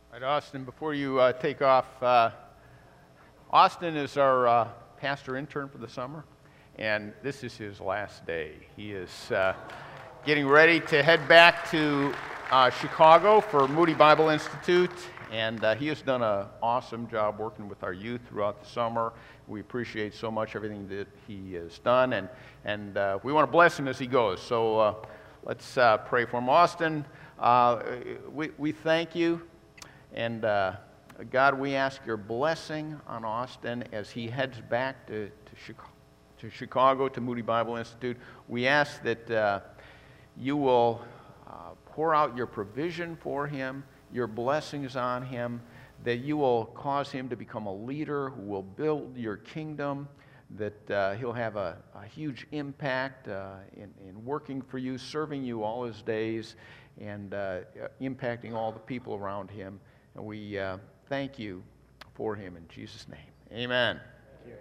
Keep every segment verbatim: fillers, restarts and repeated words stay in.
All right, Austin, before you uh, take off, uh, Austin is our uh, pastor intern for the summer, and this is his last day. He is uh, getting ready to head back to uh, Chicago for Moody Bible Institute, and uh, he has done an awesome job working with our youth throughout the summer. We appreciate so much everything that he has done, and, and uh, we want to bless him as he goes. So uh, let's uh, pray for him. Austin, uh, we, we thank you. And uh, God, we ask your blessing on Austin as he heads back to, to, Chicago, to Chicago, to Moody Bible Institute. We ask that uh, you will uh, pour out your provision for him, your blessings on him, that you will cause him to become a leader who will build your kingdom, that uh, he'll have a, a huge impact uh, in, in working for you, serving you all his days, and uh, impacting all the people around him. And we uh, thank you for him in Jesus' name. Amen. Thank you.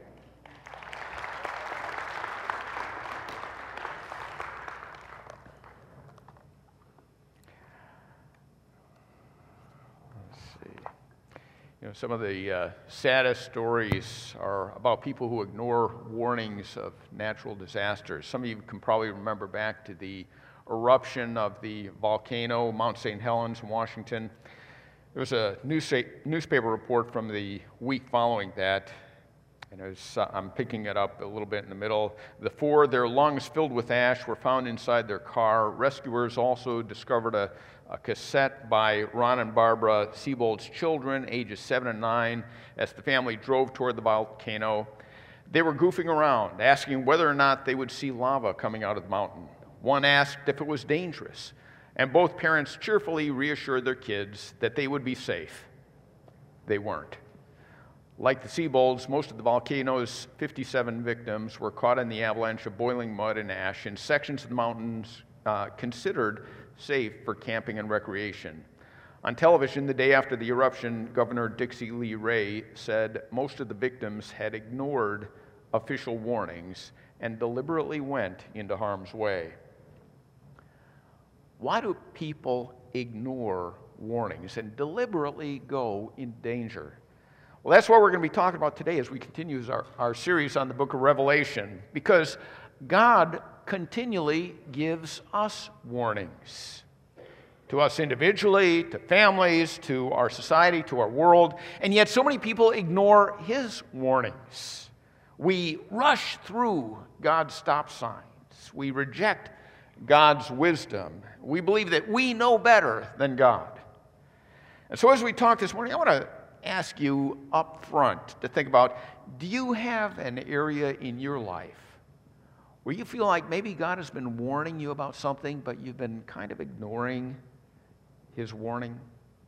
Let's see. You know, some of the uh, saddest stories are about people who ignore warnings of natural disasters. Some of you can probably remember back to the eruption of the volcano, Mount Saint Helens in Washington. There was a newspaper report from the week following that, and it was, uh, I'm picking it up a little bit in the middle. The four, their lungs filled with ash, were found inside their car. Rescuers also discovered a, a cassette by Ron and Barbara Siebold's children, ages seven and nine, as the family drove toward the volcano. They were goofing around, asking whether or not they would see lava coming out of the mountain. One asked if it was dangerous, and both parents cheerfully reassured their kids that they would be safe. They weren't. Like the Siebold's, most of the volcano's fifty-seven victims were caught in the avalanche of boiling mud and ash in sections of the mountains uh, considered safe for camping and recreation. On television the day after the eruption, Governor Dixie Lee Ray said most of the victims had ignored official warnings and deliberately went into harm's way. Why do people ignore warnings and deliberately go in danger? Well, that's what we're going to be talking about today as we continue our, our series on the book of Revelation, because God continually gives us warnings. To us individually, to families, to our society, to our world, and yet so many people ignore his warnings. We rush through God's stop signs. We reject God's wisdom. We believe that we know better than God. And so as we talk this morning, I want to ask you up front to think about, do you have an area in your life where you feel like maybe God has been warning you about something, but you've been kind of ignoring his warning?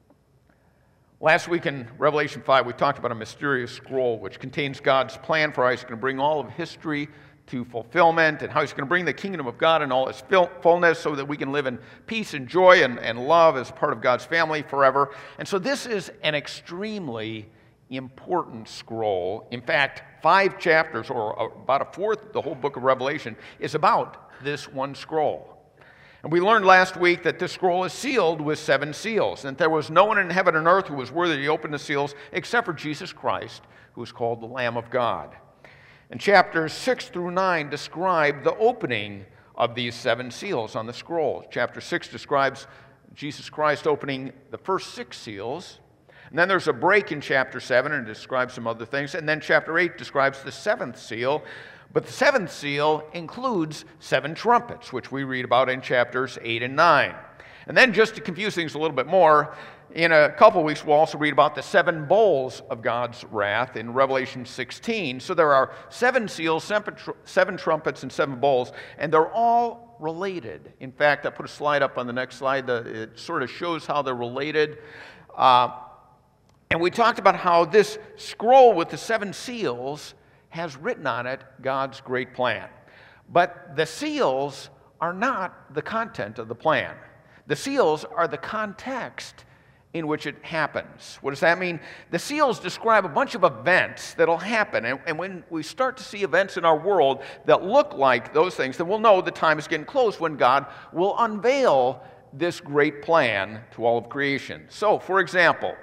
Last week in Revelation five, we talked about a mysterious scroll which contains God's plan for how he's going to bring all of history to fulfillment, and how he's going to bring the kingdom of God in all its fullness so that we can live in peace and joy and, and love as part of God's family forever. And so this is an extremely important scroll. In fact, five chapters, or about a fourth of the whole book of Revelation, is about this one scroll. And we learned last week that this scroll is sealed with seven seals, and that there was no one in heaven and earth who was worthy to open the seals except for Jesus Christ, who is called the Lamb of God. And chapters six through nine describe the opening of these seven seals on the scroll. Chapter six describes Jesus Christ opening the first six seals. And then there's a break in chapter seven, and it describes some other things. And then chapter eight describes the seventh seal. But the seventh seal includes seven trumpets, which we read about in chapters eight and nine. And then, just to confuse things a little bit more, in a couple weeks we'll also read about the seven bowls of God's wrath in Revelation sixteen. So there are seven seals, seven trumpets, and seven bowls, and they're all related. In fact, I put a slide up on the next slide that it sort of shows how they're related. Uh, and we talked about how this scroll with the seven seals has written on it God's great plan. But the seals are not the content of the plan. The seals are the context in which it happens. What does that mean? The seals describe a bunch of events that'll happen, and, and when we start to see events in our world that look like those things, then we'll know the time is getting close when God will unveil this great plan to all of creation. So, for example,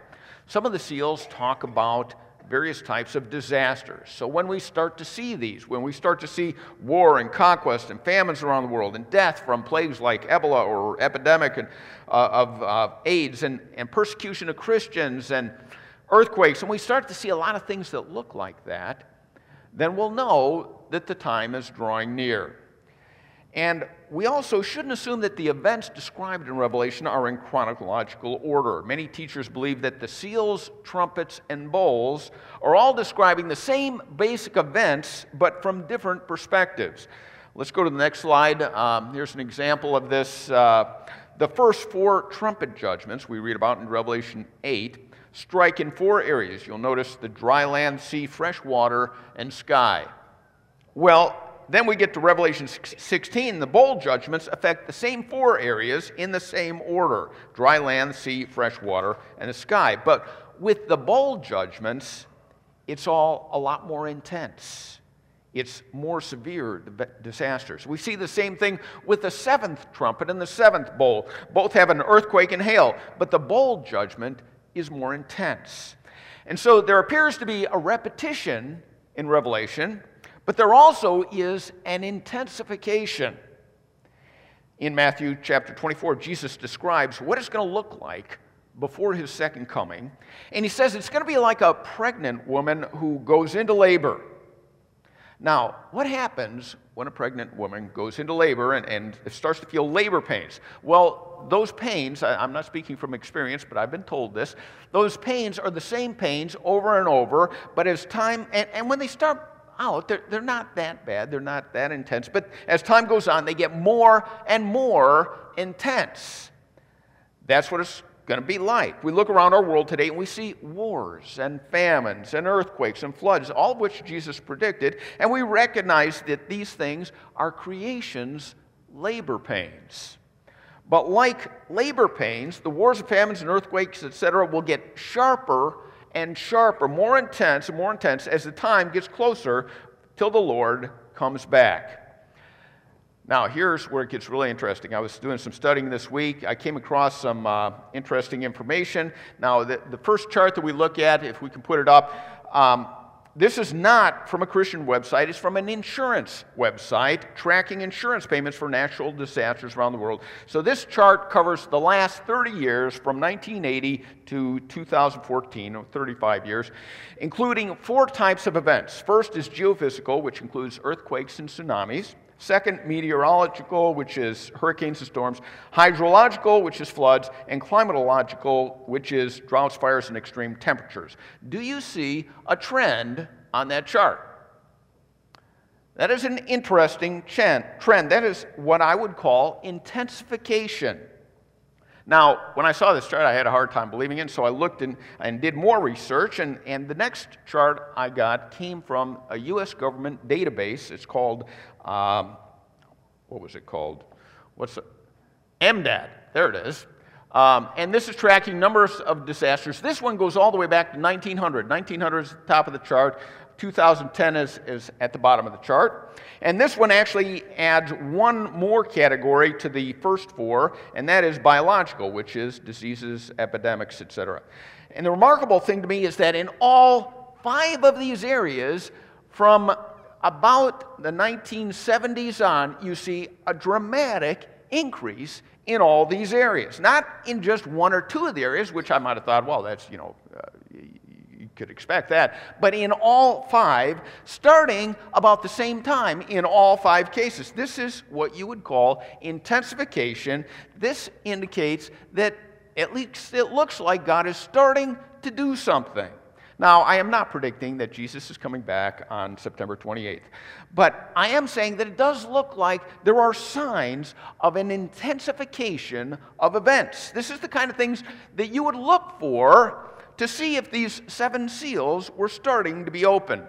Some of the seals talk about various types of disasters. So when we start to see these, when we start to see war and conquest and famines around the world and death from plagues like Ebola or epidemic and, uh, of uh, AIDS and, and persecution of Christians and earthquakes, and we start to see a lot of things that look like that, then we'll know that the time is drawing near. And we also shouldn't assume that the events described in Revelation are in chronological order. Many teachers believe that the seals, trumpets, and bowls are all describing the same basic events, but from different perspectives. Let's go to the next slide. Um, here's an example of this. Uh, the first four trumpet judgments we read about in Revelation eight strike in four areas. You'll notice the dry land, sea, fresh water, and sky. Well, then we get to Revelation sixteen. The bowl judgments affect the same four areas in the same order: dry land, sea, fresh water, and the sky. But with the bowl judgments, it's all a lot more intense. It's more severe disasters. We see the same thing with the seventh trumpet and the seventh bowl. Both have an earthquake and hail, but the bowl judgment is more intense. And so there appears to be a repetition in Revelation, but there also is an intensification. In Matthew chapter twenty-four, Jesus describes what it's going to look like before his second coming. And he says it's going to be like a pregnant woman who goes into labor. Now, what happens when a pregnant woman goes into labor and, and starts to feel labor pains? Well, those pains, I, I'm not speaking from experience, but I've been told this, those pains are the same pains over and over, but as time, and, and when they start out, they're, they're not that bad, they're not that intense, but as time goes on, they get more and more intense. That's what it's going to be like. We look around our world today and we see wars and famines and earthquakes and floods, all of which Jesus predicted, and we recognize that these things are creation's labor pains. But like labor pains, the wars and famines and earthquakes, et cetera, will get sharper and sharper, more intense and more intense as the time gets closer till the Lord comes back. Now, here's where it gets really interesting. I was doing some studying this week. I came across some uh, interesting information. Now, the, the first chart that we look at, if we can put it up, um, this is not from a Christian website. It's from an insurance website tracking insurance payments for natural disasters around the world. So this chart covers the last thirty years from nineteen eighty to two thousand fourteen, or thirty-five years, including four types of events. First is geophysical, which includes earthquakes and tsunamis. Second, meteorological, which is hurricanes and storms. Hydrological, which is floods. And climatological, which is droughts, fires, and extreme temperatures. Do you see a trend on that chart? That is an interesting trend. That is what I would call intensification. Now, when I saw this chart, I had a hard time believing it, so I looked and, and did more research, and, and the next chart I got came from a U S government database. It's called, um, what was it called? What's it? M D A D, there it is. Um, and this is tracking numbers of disasters. This one goes all the way back to nineteen hundred. nineteen hundred is the top of the chart. two thousand ten is, is at the bottom of the chart. And this one actually adds one more category to the first four, and that is biological, which is diseases, epidemics, et cetera. And the remarkable thing to me is that in all five of these areas, from about the nineteen seventies on, you see a dramatic increase in all these areas. Not in just one or two of the areas, which I might have thought, well, that's, you know, uh, you could expect that, but in all five, starting about the same time in all five cases. This is what you would call intensification. This indicates that at least it looks like God is starting to do something. Now, I am not predicting that Jesus is coming back on September twenty-eighth, but I am saying that it does look like there are signs of an intensification of events. This is the kind of things that you would look for to see if these seven seals were starting to be opened.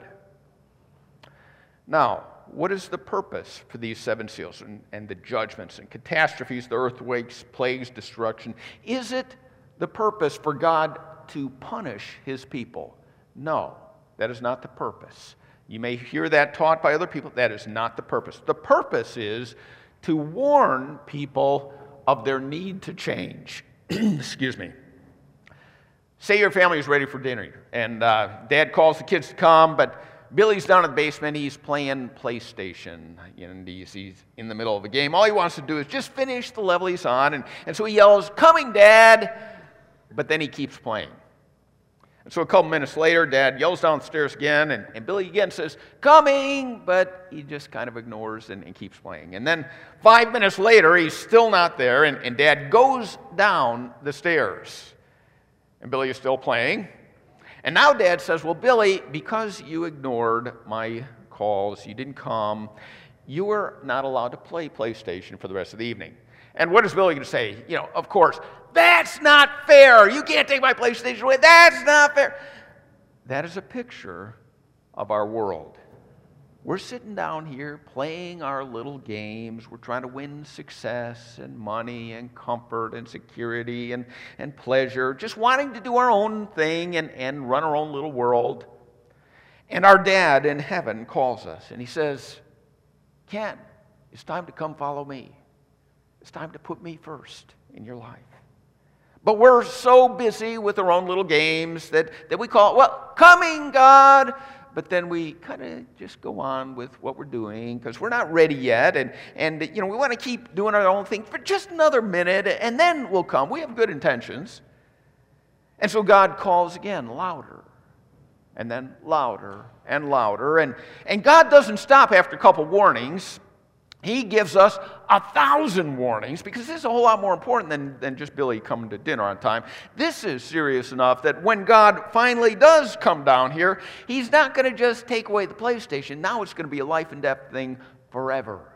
Now, what is the purpose for these seven seals and, and the judgments and catastrophes, the earthquakes, plagues, destruction? Is it the purpose for God to punish his people? No, that is not the purpose. You may hear that taught by other people. That is not the purpose. The purpose is to warn people of their need to change. Excuse me. say your family is ready for dinner, and uh, Dad calls the kids to come, but Billy's down in the basement. He's playing PlayStation, and he's, he's in the middle of a game. All he wants to do is just finish the level he's on, and, and so he yells, "Coming, Dad!" But then he keeps playing. And so a couple minutes later, Dad yells downstairs again, and, and Billy again says, "Coming!" But he just kind of ignores and, and keeps playing. And then five minutes later, he's still not there, and, and Dad goes down the stairs. And Billy is still playing. And now Dad says, "Well, Billy, because you ignored my calls, you didn't come, you were not allowed to play PlayStation for the rest of the evening." And what is Billy going to say? You know, of course, "That's not fair. You can't take my PlayStation away. That's not fair." That is a picture of our world. We're sitting down here playing our little games. We're trying to win success and money and comfort and security and, and pleasure, just wanting to do our own thing and, and run our own little world. And our Dad in heaven calls us and he says, "Ken, it's time to come follow me. It's time to put me first in your life." But we're so busy with our own little games that, that we call it, "Well, coming, God." But then we kind of just go on with what we're doing because we're not ready yet. And, and you know, we want to keep doing our own thing for just another minute, and then we'll come. We have good intentions. And so God calls again, louder, and then louder and louder. And, and God doesn't stop after a couple warnings. He gives us a thousand warnings because this is a whole lot more important than, than just Billy coming to dinner on time. This is serious enough that when God finally does come down here, he's not going to just take away the PlayStation. Now it's going to be a life and death thing forever.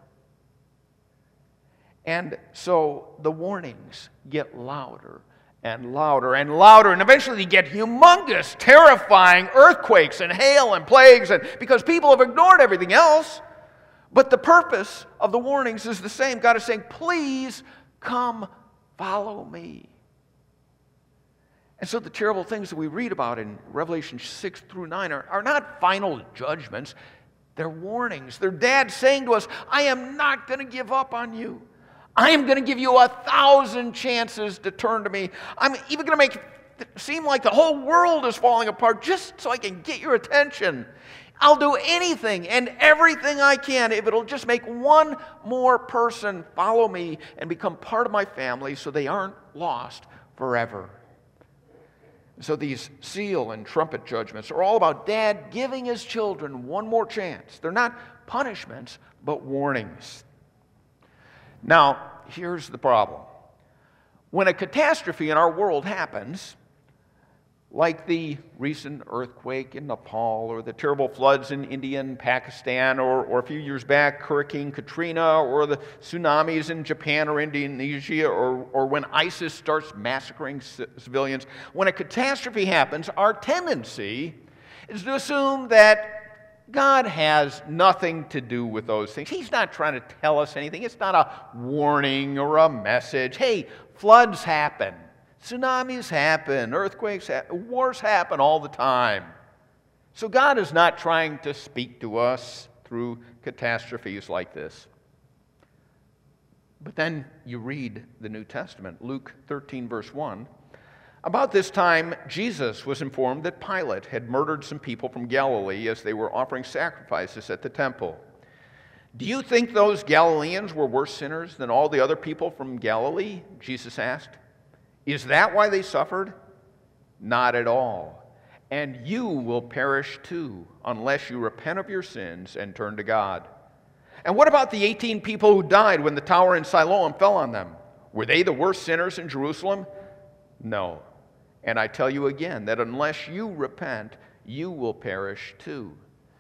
And so the warnings get louder and louder and louder, and eventually they get humongous, terrifying earthquakes and hail and plagues, and because people have ignored everything else. But the purpose of the warnings is the same. God is saying, "Please come follow me." And so the terrible things that we read about in Revelation six through nine are, are not final judgments. They're warnings. They're Dad saying to us, "I am not going to give up on you. I am going to give you a thousand chances to turn to me. I'm even going to make it seem like the whole world is falling apart just so I can get your attention. I'll do anything and everything I can if it'll just make one more person follow me and become part of my family so they aren't lost forever." So these seal and trumpet judgments are all about Dad giving his children one more chance. They're not punishments, but warnings. Now, here's the problem. When a catastrophe in our world happens, like the recent earthquake in Nepal or the terrible floods in India and Pakistan, or, or a few years back, Hurricane Katrina, or the tsunamis in Japan or Indonesia, or, or when ISIS starts massacring c- civilians, when a catastrophe happens, our tendency is to assume that God has nothing to do with those things. He's not trying to tell us anything. It's not a warning or a message. Hey, floods happen. Tsunamis happen, earthquakes happen, wars happen all the time. So God is not trying to speak to us through catastrophes like this. But then you read the New Testament, Luke thirteen, verse one. About this time, Jesus was informed that Pilate had murdered some people from Galilee as they were offering sacrifices at the temple. "Do you think those Galileans were worse sinners than all the other people from Galilee?" Jesus asked. "Is that why they suffered? Not at all. And you will perish too, unless you repent of your sins and turn to God. And what about the eighteen people who died when the tower in Siloam fell on them? Were they the worst sinners in Jerusalem? No. And I tell you again that unless you repent, you will perish too."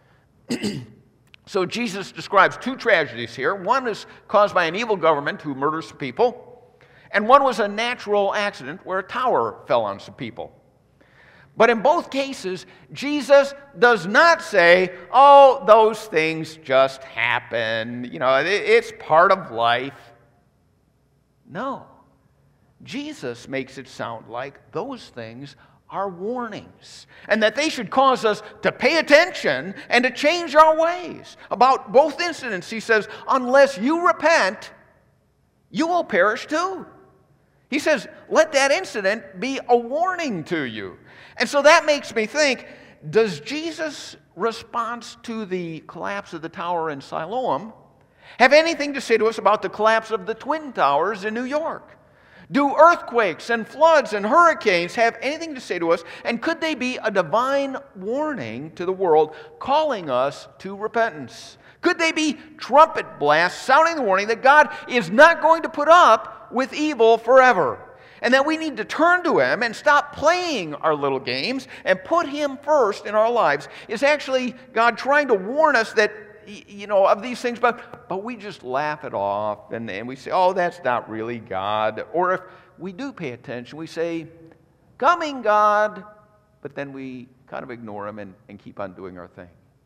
So Jesus describes two tragedies here. One is caused by an evil government who murders people. And one was a natural accident where a tower fell on some people. But in both cases, Jesus does not say, "Oh, those things just happen. You know, it's part of life." No. Jesus makes it sound like those things are warnings, and that they should cause us to pay attention and to change our ways. About both incidents, he says, unless you repent, you will perish too. He says, let that incident be a warning to you. And so that makes me think, does Jesus' response to the collapse of the tower in Siloam have anything to say to us about the collapse of the Twin Towers in New York? Do earthquakes and floods and hurricanes have anything to say to us? And could they be a divine warning to the world calling us to repentance? Could they be trumpet blasts sounding the warning that God is not going to put up with evil forever? And that we need to turn to Him and stop playing our little games and put Him first in our lives? Is actually God trying to warn us that, you know, of these things, but, but we just laugh it off and, and we say, oh, that's not really God. Or if we do pay attention, we say, coming God, but then we kind of ignore Him and, and keep on doing our thing.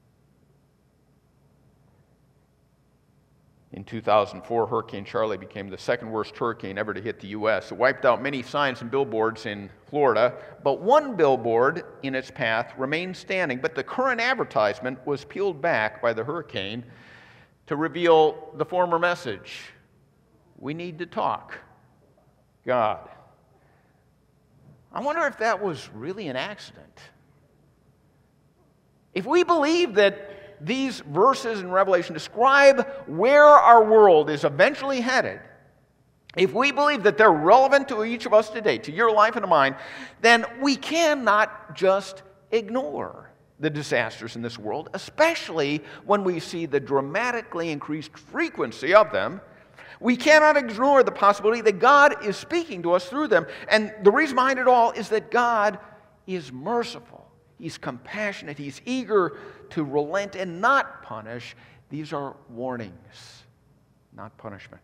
In two thousand four, Hurricane Charley became the second worst hurricane ever to hit the U S It wiped out many signs and billboards in Florida, but one billboard in its path remained standing, but the current advertisement was peeled back by the hurricane to reveal the former message. We need to talk. God. I wonder if that was really an accident. If we believe that these verses in Revelation describe where our world is eventually headed, if we believe that they're relevant to each of us today, to your life and to mine, then we cannot just ignore the disasters in this world, especially when we see the dramatically increased frequency of them. We cannot ignore the possibility that God is speaking to us through them. And the reason behind it all is that God is merciful. He's compassionate. He's eager to relent and not punish. These are warnings, not punishment.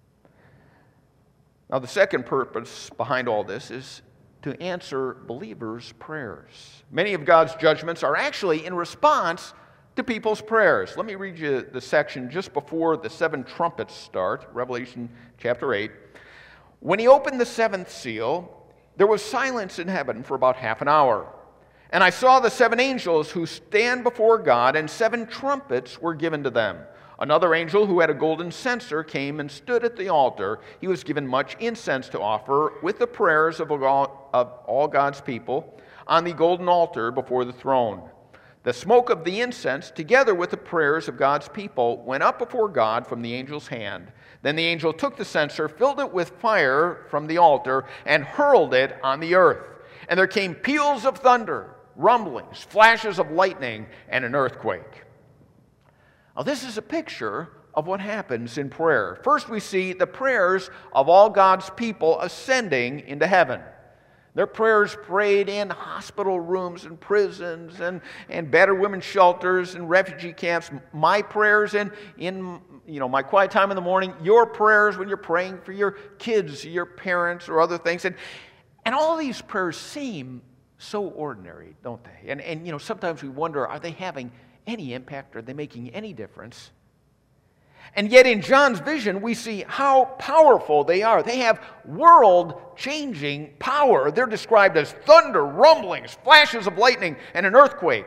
Now, the second purpose behind all this is to answer believers' prayers. Many of God's judgments are actually in response to people's prayers. Let me read you the section just before the seven trumpets start, Revelation chapter eight. When He opened the seventh seal, there was silence in heaven for about half an hour. And I saw the seven angels who stand before God, and seven trumpets were given to them. Another angel who had a golden censer came and stood at the altar. He was given much incense to offer with the prayers of all, of all God's people on the golden altar before the throne. The smoke of the incense, together with the prayers of God's people, went up before God from the angel's hand. Then the angel took the censer, filled it with fire from the altar, and hurled it on the earth. And there came peals of thunder, rumblings, flashes of lightning, and an earthquake. Now, this is a picture of what happens in prayer. First, we see the prayers of all God's people ascending into heaven. Their prayers prayed in hospital rooms and prisons and, and battered women's shelters and refugee camps. My prayers in, in you know, my quiet time in the morning. Your prayers when you're praying for your kids, your parents, or other things. And, and all these prayers seem so ordinary, don't they? And, and, you know, sometimes we wonder, are they having any impact? Are they making any difference? And yet in John's vision, we see how powerful they are. They have world-changing power. They're described as thunder, rumblings, flashes of lightning, and an earthquake.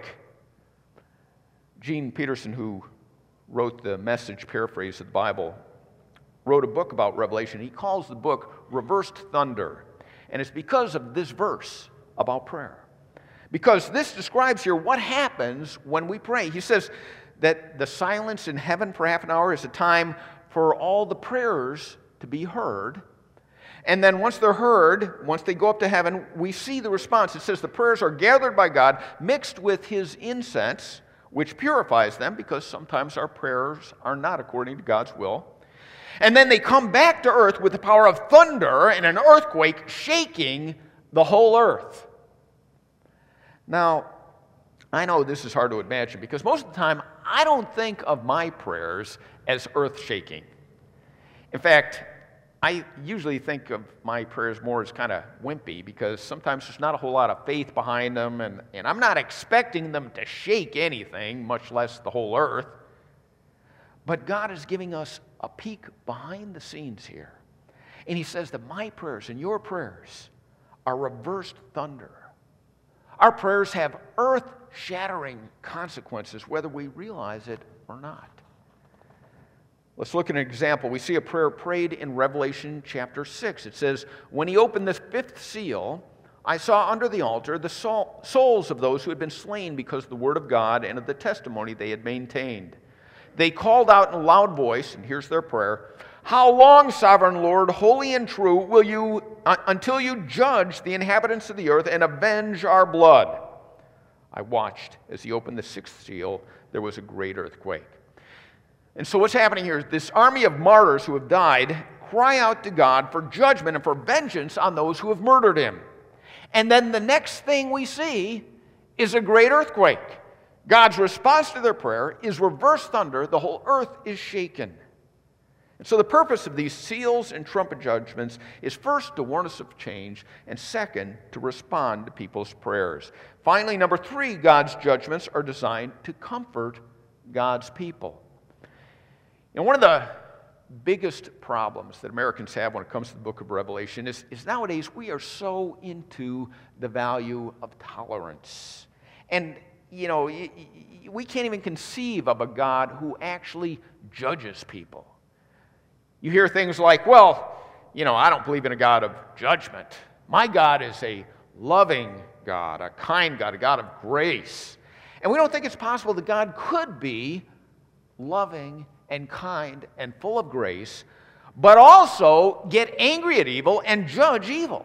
Gene Peterson, who wrote the Message paraphrase of the Bible, wrote a book about Revelation. He calls the book Reversed Thunder. And it's because of this verse about prayer. Because this describes here what happens when we pray. He says that the silence in heaven for half an hour is a time for all the prayers to be heard. And then once they're heard, once they go up to heaven, we see the response. It says the prayers are gathered by God, mixed with His incense, which purifies them, because sometimes our prayers are not according to God's will. And then they come back to earth with the power of thunder and an earthquake shaking the whole earth. Now, I know this is hard to imagine because most of the time I don't think of my prayers as earth-shaking. In fact, I usually think of my prayers more as kind of wimpy because sometimes there's not a whole lot of faith behind them, and, and I'm not expecting them to shake anything, much less the whole earth. But God is giving us a peek behind the scenes here. And He says that my prayers and your prayers are reversed thunder. Our prayers have earth-shattering consequences, whether we realize it or not. Let's look at an example. We see a prayer prayed in Revelation chapter six. It says, "When he opened the fifth seal, I saw under the altar the soul, souls of those who had been slain because of the word of God and of the testimony they had maintained. They called out in a loud voice," and here's their prayer, "How long, sovereign Lord, holy and true, will you, uh, until you judge the inhabitants of the earth and avenge our blood?" I watched as he opened the sixth seal. There was a great earthquake. And so what's happening here is this army of martyrs who have died cry out to God for judgment and for vengeance on those who have murdered him. And then the next thing we see is a great earthquake. God's response to their prayer is reverse thunder. The whole earth is shaken. And so the purpose of these seals and trumpet judgments is first to warn us of change, and second, to respond to people's prayers. Finally, number three, God's judgments are designed to comfort God's people. And one of the biggest problems that Americans have when it comes to the book of Revelation is, is nowadays we are so into the value of tolerance. And, you know, we can't even conceive of a God who actually judges people. You hear things like, well, you know, I don't believe in a God of judgment. My God is a loving God, a kind God, a God of grace. And we don't think it's possible that God could be loving and kind and full of grace, but also get angry at evil and judge evil.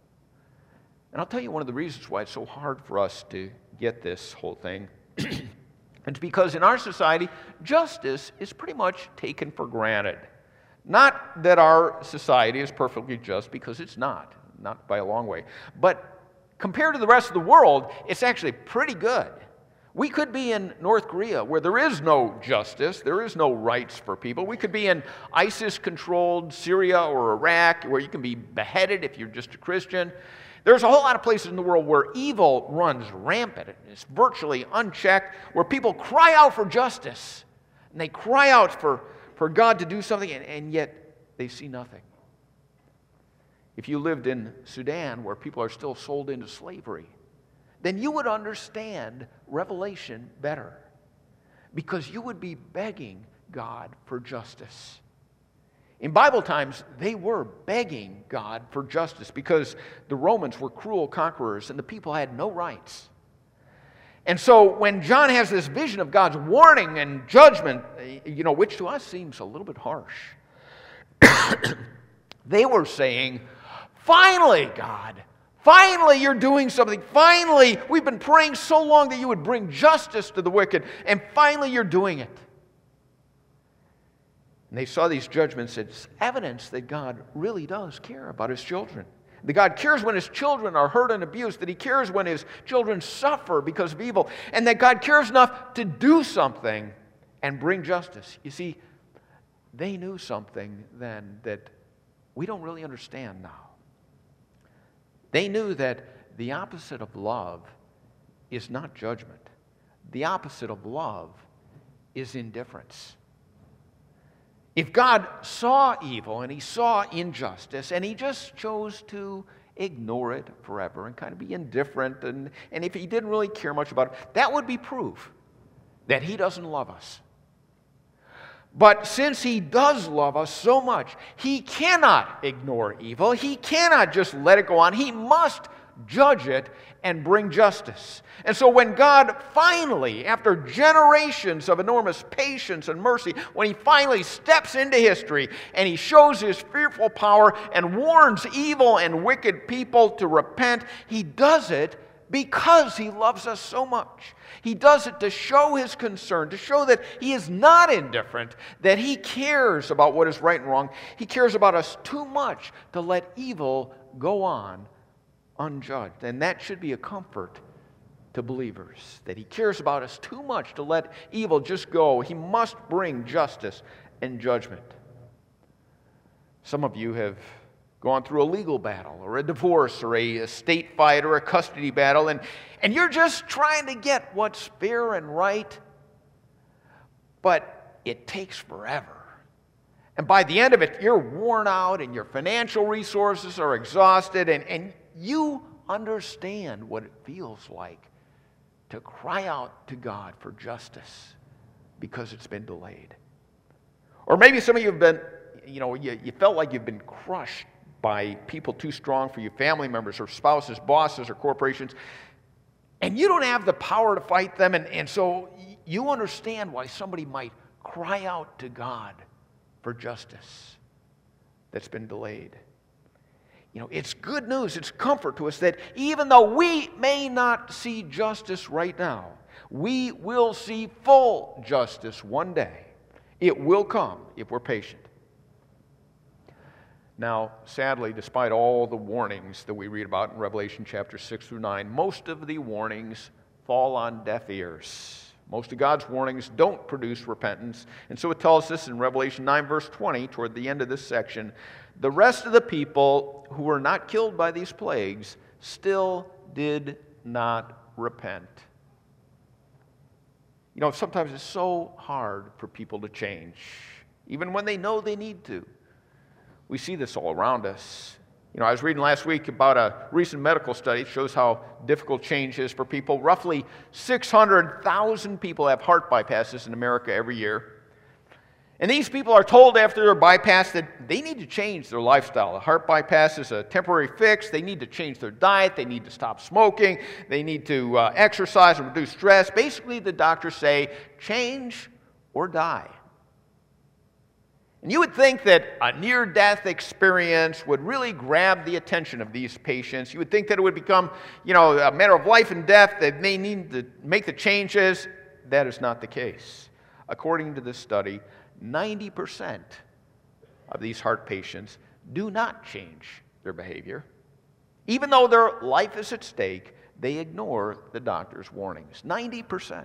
And I'll tell you one of the reasons why it's so hard for us to get this whole thing. It's because in our society, justice is pretty much taken for granted. Not that our society is perfectly just, because it's not, not by a long way. But compared to the rest of the world, it's actually pretty good. We could be in North Korea, where there is no justice, there is no rights for people. We could be in ISIS-controlled Syria or Iraq, where you can be beheaded if you're just a Christian. There's a whole lot of places in the world where evil runs rampant. It's virtually unchecked, where people cry out for justice. And they cry out for, for God to do something, and, and yet they see nothing. If you lived in Sudan, where people are still sold into slavery, then you would understand Revelation better, because you would be begging God for justice. In Bible times, they were begging God for justice because the Romans were cruel conquerors and the people had no rights. And so when John has this vision of God's warning and judgment, you know, which to us seems a little bit harsh, they were saying, "Finally, God, finally, you're doing something. Finally, we've been praying so long that you would bring justice to the wicked, and finally you're doing it." And they saw these judgments as evidence that God really does care about his children. That God cares when his children are hurt and abused, that he cares when his children suffer because of evil, and that God cares enough to do something and bring justice. You see, they knew something then that we don't really understand now. They knew that the opposite of love is not judgment. The opposite of love is indifference. If God saw evil and he saw injustice and he just chose to ignore it forever and kind of be indifferent, and, and if he didn't really care much about it, that would be proof that he doesn't love us. But since he does love us so much, he cannot ignore evil. He cannot just let it go on. He must judge it and bring justice. And so when God finally, after generations of enormous patience and mercy, when he finally steps into history and he shows his fearful power and warns evil and wicked people to repent, he does it because he loves us so much. He does it to show his concern, to show that he is not indifferent, that he cares about what is right and wrong. He cares about us too much to let evil go on unjudged. And that should be a comfort to believers, that he cares about us too much to let evil just go. He must bring justice and judgment. Some of you have gone through a legal battle or a divorce or a, a state fight or a custody battle, and, and you're just trying to get what's fair and right, but it takes forever. And by the end of it, you're worn out and your financial resources are exhausted, and, and you understand what it feels like to cry out to God for justice because it's been delayed. Or maybe some of you have been, you know, you, you felt like you've been crushed by people too strong for you, family members or spouses, bosses or corporations, and you don't have the power to fight them, and, and so you understand why somebody might cry out to God for justice that's been delayed. You know, it's good news, it's comfort to us that even though we may not see justice right now, we will see full justice one day. It will come if we're patient. Now, sadly, despite all the warnings that we read about in Revelation chapter six through nine, most of the warnings fall on deaf ears. Most of God's warnings don't produce repentance. And so it tells us in Revelation nine, verse twenty, toward the end of this section, the rest of the people who were not killed by these plagues still did not repent. You know, sometimes it's so hard for people to change, even when they know they need to. We see this all around us. You know, I was reading last week about a recent medical study. It shows how difficult change is for people. Roughly six hundred thousand people have heart bypasses in America every year. And these people are told after their bypass that they need to change their lifestyle. A heart bypass is a temporary fix. They need to change their diet. They need to stop smoking. They need to uh, exercise and reduce stress. Basically, the doctors say, change or die. And you would think that a near-death experience would really grab the attention of these patients. You would think that it would become, you know, a matter of life and death, that they need to make the changes. That is not the case. According to this study, ninety percent of these heart patients do not change their behavior. Even though their life is at stake, they ignore the doctor's warnings. ninety percent.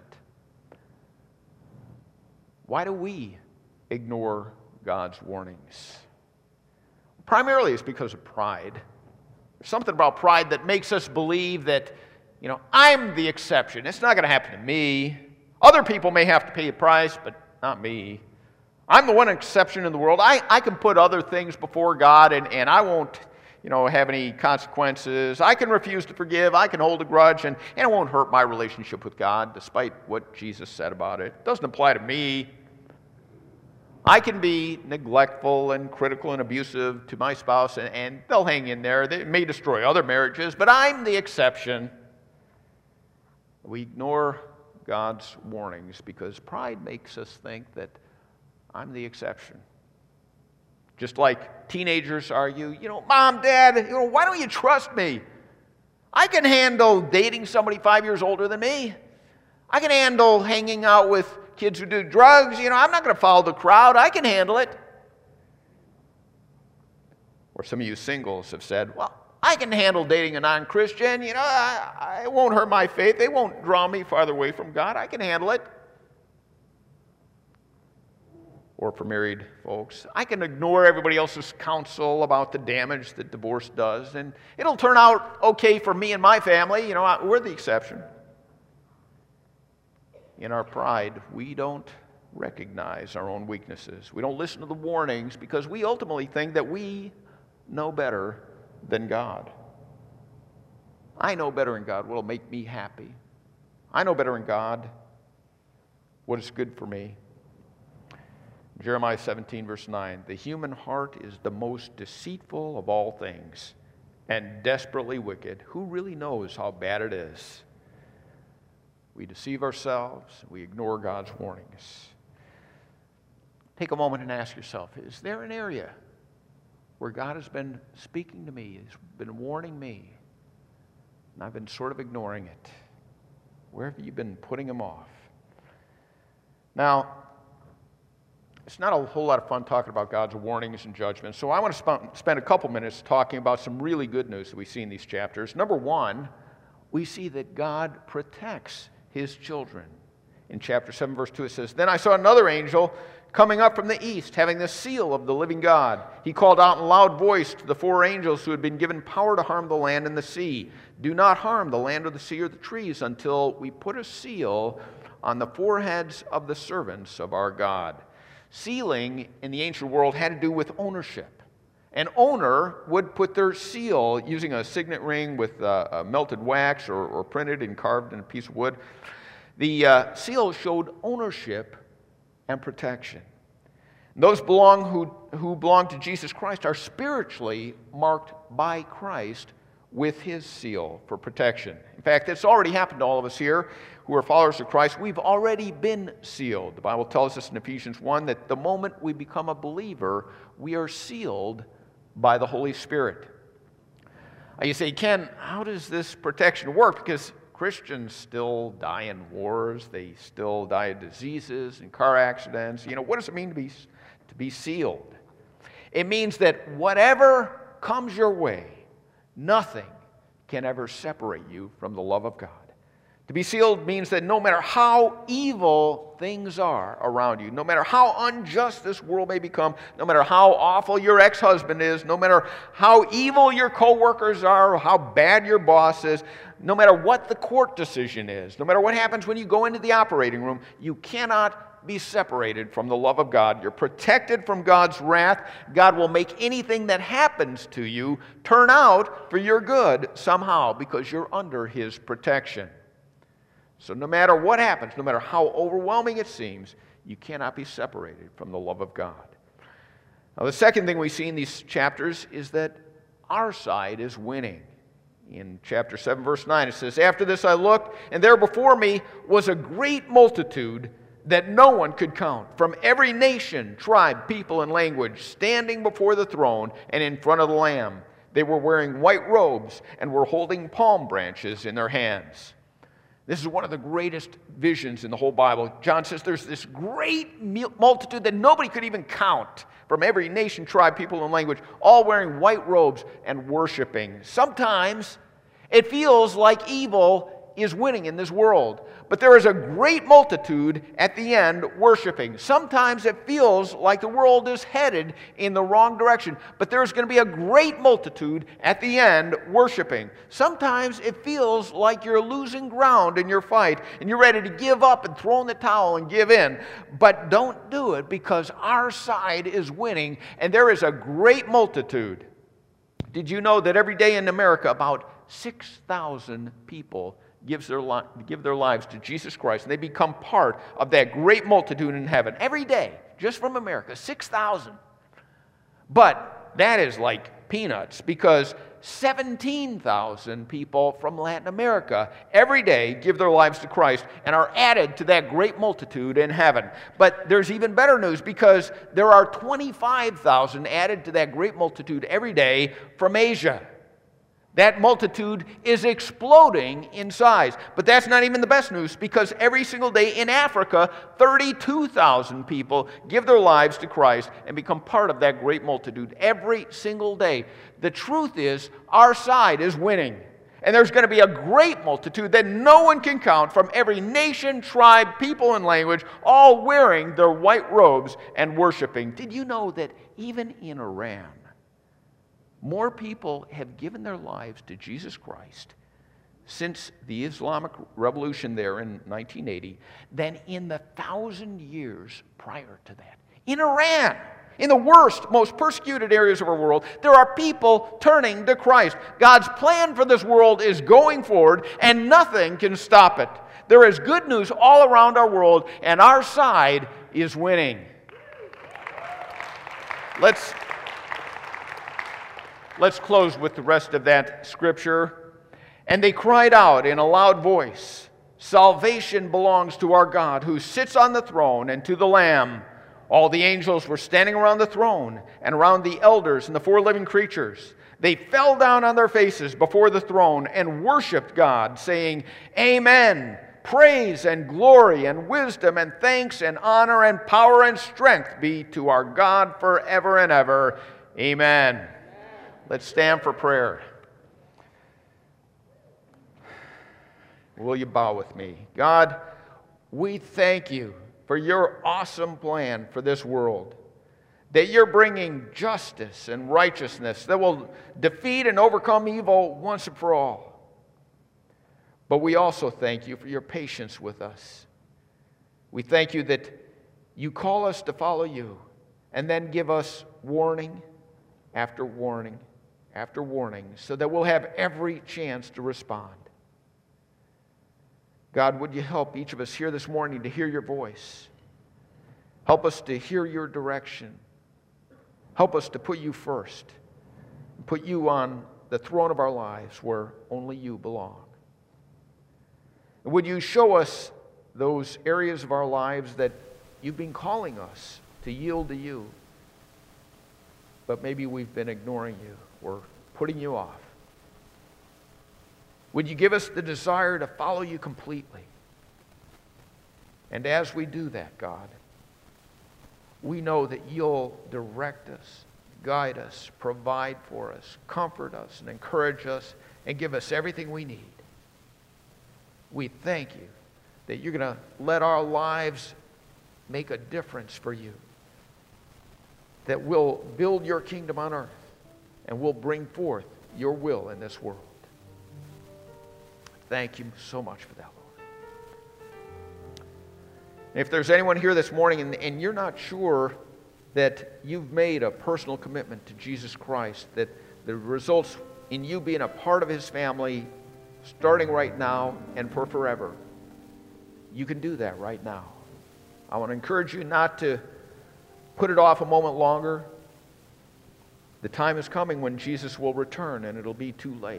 Why do we ignore God's warnings? Primarily it's because of pride. There's something about pride that makes us believe that, you know, I'm the exception. It's not going to happen to me. Other people may have to pay a price, but not me. I'm the one exception in the world. I, I can put other things before God, and, and I won't, you know, have any consequences. I can refuse to forgive. I can hold a grudge, and, and it won't hurt my relationship with God, despite what Jesus said about it. It doesn't apply to me. I can be neglectful and critical and abusive to my spouse, and, and they'll hang in there. They may destroy other marriages, but I'm the exception. We ignore God's warnings because pride makes us think that I'm the exception. Just like teenagers argue, you know, Mom, Dad, you know, why don't you trust me? I can handle dating somebody five years older than me. I can handle hanging out with kids who do drugs. You know, I'm not going to follow the crowd. I can handle it. Or some of you singles have said, well, I can handle dating a non-Christian. You know, I, I won't hurt my faith. They won't draw me farther away from God. I can handle it. Or for married folks, I can ignore everybody else's counsel about the damage that divorce does, and it'll turn out okay for me and my family. You know, we're the exception. In our pride, we don't recognize our own weaknesses. We don't listen to the warnings because we ultimately think that we know better than God. I know better than God what will make me happy. I know better than God what is good for me. Jeremiah seventeen, verse nine, the human heart is the most deceitful of all things and desperately wicked. Who really knows how bad it is? We deceive ourselves. We ignore God's warnings. Take a moment and ask yourself, is there an area where God has been speaking to me, has been warning me, and I've been sort of ignoring it? Where have you been putting him off? Now, it's not a whole lot of fun talking about God's warnings and judgments, so I want to sp- spend a couple minutes talking about some really good news that we see in these chapters. Number one, we see that God protects his children. In chapter seven, verse two, it says, then I saw another angel coming up from the east, having the seal of the living God. He called out in a loud voice to the four angels who had been given power to harm the land and the sea. Do not harm the land or the sea or the trees until we put a seal on the foreheads of the servants of our God. Sealing in the ancient world had to do with ownership. An owner would put their seal using a signet ring with uh, uh, melted wax or, or printed and carved in a piece of wood. The uh, seal showed ownership and protection. Those belong who, who belong to Jesus Christ are spiritually marked by Christ with his seal for protection. In fact, it's already happened to all of us here who are followers of Christ. We've already been sealed. The Bible tells us in Ephesians one that the moment we become a believer, we are sealed by the Holy Spirit. You say, Ken, how does this protection work? Because Christians still die in wars. They still die of diseases and car accidents. You know, what does it mean to be, to be sealed? It means that whatever comes your way, nothing can ever separate you from the love of God. To be sealed means that no matter how evil things are around you, no matter how unjust this world may become, no matter how awful your ex-husband is, no matter how evil your co-workers are, or how bad your boss is, no matter what the court decision is, no matter what happens when you go into the operating room, you cannot be separated from the love of God. You're protected from God's wrath. God will make anything that happens to you turn out for your good somehow because you're under his protection. So no matter what happens, no matter how overwhelming it seems, you cannot be separated from the love of God. Now, the second thing we see in these chapters is that our side is winning. In chapter seven, verse nine, it says, "After this I looked, and there before me was a great multitude that no one could count, from every nation, tribe, people, and language, standing before the throne and in front of the Lamb. They were wearing white robes and were holding palm branches in their hands." This is one of the greatest visions in the whole Bible. John says there's this great multitude that nobody could even count, from every nation, tribe, people, and language, all wearing white robes and worshiping. Sometimes it feels like evil is winning in this world, but there is a great multitude at the end worshiping. Sometimes it feels like the world is headed in the wrong direction, but there's going to be a great multitude at the end worshiping. Sometimes it feels like you're losing ground in your fight and you're ready to give up and throw in the towel and give in, but don't do it because our side is winning and there is a great multitude. Did you know that every day in America about six thousand people gives their li- give their lives to Jesus Christ, and they become part of that great multitude in heaven every day, just from America, six thousand. But that is like peanuts, because seventeen thousand people from Latin America every day give their lives to Christ and are added to that great multitude in heaven. But there's even better news, because there are twenty-five thousand added to that great multitude every day from Asia. That multitude is exploding in size. But that's not even the best news, because every single day in Africa, thirty-two thousand people give their lives to Christ and become part of that great multitude every single day. The truth is, our side is winning. And there's going to be a great multitude that no one can count, from every nation, tribe, people, and language, all wearing their white robes and worshiping. Did you know that even in Iran, more people have given their lives to Jesus Christ since the Islamic Revolution there in nineteen eighty than in the thousand years prior to that? In Iran, in the worst, most persecuted areas of our world, there are people turning to Christ. God's plan for this world is going forward, and nothing can stop it. There is good news all around our world, and our side is winning. Let's Let's close with the rest of that scripture. "And they cried out in a loud voice, 'Salvation belongs to our God who sits on the throne and to the Lamb.' All the angels were standing around the throne and around the elders and the four living creatures. They fell down on their faces before the throne and worshiped God, saying, 'Amen. Praise and glory and wisdom and thanks and honor and power and strength be to our God forever and ever. Amen.'" Let's stand for prayer. Will you bow with me? God, we thank you for your awesome plan for this world, that you're bringing justice and righteousness that will defeat and overcome evil once and for all. But we also thank you for your patience with us. We thank you that you call us to follow you and then give us warning after warning after warning, so that we'll have every chance to respond. God, would you help each of us here this morning to hear your voice? Help us to hear your direction. Help us to put you first. Put you on the throne of our lives where only you belong. And would you show us those areas of our lives that you've been calling us to yield to you, but maybe we've been ignoring you or putting you off? Would you give us the desire to follow you completely? And as we do that, God, we know that you'll direct us, guide us, provide for us, comfort us, and encourage us, and give us everything we need. We thank you that you're going to let our lives make a difference for you, that we'll build your kingdom on earth, and we'll bring forth your will in this world. Thank you so much for that, Lord. If there's anyone here this morning and, and you're not sure that you've made a personal commitment to Jesus Christ, that the results in you being a part of his family starting right now and for forever, you can do that right now. I want to encourage you not to put it off a moment longer. The time is coming when Jesus will return and it'll be too late.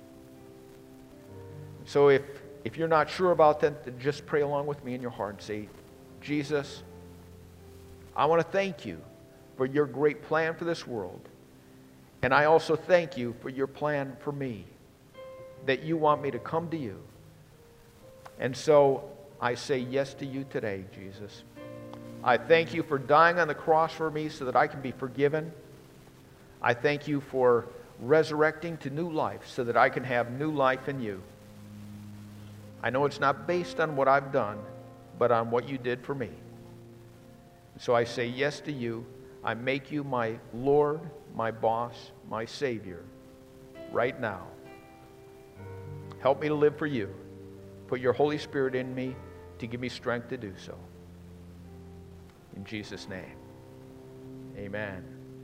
So if, if you're not sure about that, then just pray along with me in your heart and say, Jesus, I want to thank you for your great plan for this world. And I also thank you for your plan for me, that you want me to come to you. And so I say yes to you today, Jesus. I thank you for dying on the cross for me so that I can be forgiven. I thank you for resurrecting to new life so that I can have new life in you. I know it's not based on what I've done, but on what you did for me. So I say yes to you. I make you my Lord, my boss, my Savior right now. Help me to live for you. Put your Holy Spirit in me to give me strength to do so. In Jesus' name, amen.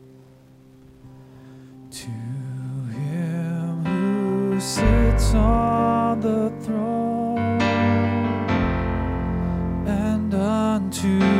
To him who sits on the throne and unto